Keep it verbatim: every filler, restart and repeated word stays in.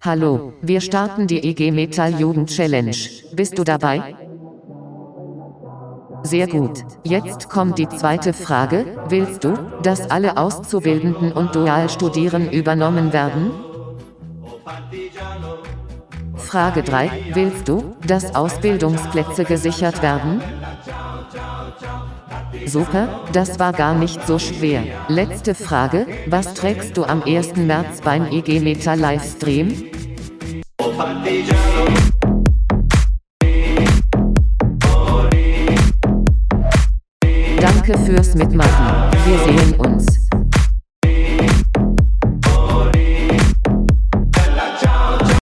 Hallo, wir starten die I G Metall Jugend Challenge. Bist du dabei? Sehr gut. Jetzt kommt die zweite Frage. Willst du, dass alle Auszubildenden und Dualstudieren übernommen werden? Frage drei. Willst du, dass Ausbildungsplätze gesichert werden? Super, das war gar nicht so schwer. Letzte Frage. Was trägst du am ersten März beim I G Metall Livestream? Danke fürs Mitmachen. Wir sehen uns.